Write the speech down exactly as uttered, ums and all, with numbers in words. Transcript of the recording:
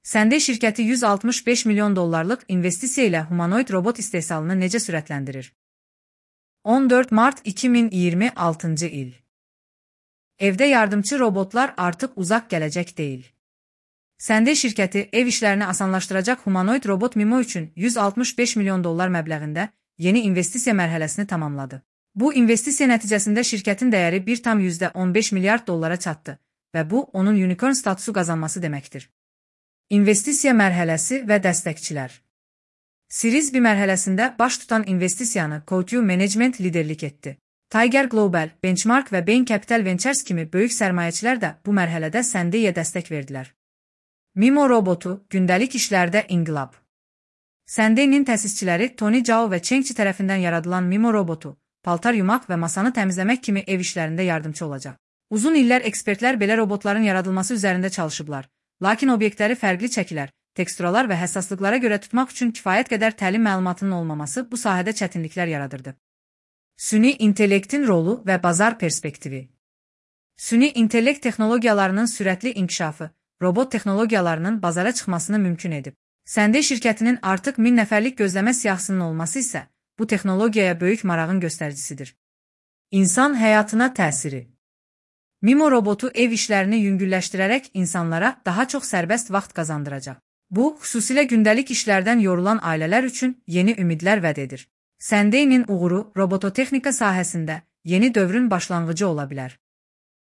Səndey şirkəti yüz altmış beş milyon dollarlıq investisiya ilə humanoid robot istehsalını necə sürətləndirir? on dörd mart iki min iyirmi altıncı il. Evdə yardımçı robotlar artıq uzaq gələcək deyil. Səndey şirkəti ev işlərini asanlaşdıracaq humanoid robot Mimo üçün yüz altmış beş milyon dollar məbləğində yeni investisiya mərhələsini tamamladı. Bu investisiya nəticəsində şirkətin dəyəri bir tam on beş milyard dollara çatdı və bu onun unicorn statusu qazanması deməkdir. İnvestisiya mərhələsi və dəstəkçilər. Series B mərhələsində baş tutan investisiyanı Coatue Management liderlik etdi. Tiger Global, Benchmark və Bain Capital Ventures kimi böyük sərmayəçilər də bu mərhələdə Səndeyyə dəstək verdilər. Mimo robotu gündəlik işlərdə inqilab. Səndeynin təsisçiləri Tony Zhao və Cheng Chi tərəfindən yaradılan Mimo robotu, paltar yumaq və masanı təmizləmək kimi ev işlərində yardımçı olacaq. Uzun illər ekspertlər belə robotların yaradılması üzərində çalışıblar, lakin obyektləri fərqli çəkilər, teksturalar və həssaslıqlara görə tutmaq üçün kifayət qədər təlim məlumatının olmaması bu sahədə çətinliklər yaradırdı. Süni intellektin rolu və bazar perspektivi. Süni intellekt texnologiyalarının sürətli inkişafı, robot texnologiyalarının bazara çıxmasını mümkün edib. Səndey şirkətinin artıq min nəfərlik gözləmə siyahısının olması isə bu texnologiyaya böyük marağın göstəricisidir. İnsan həyatına təsiri. Mimo robotu ev işlərini yüngülləşdirərək insanlara daha çox sərbəst vaxt qazandıracaq. Bu, xüsusilə gündəlik işlərdən yorulan ailələr üçün yeni ümidlər vəd edir. Səndeynin uğuru robototexnika sahəsində yeni dövrün başlanğıcı ola bilər.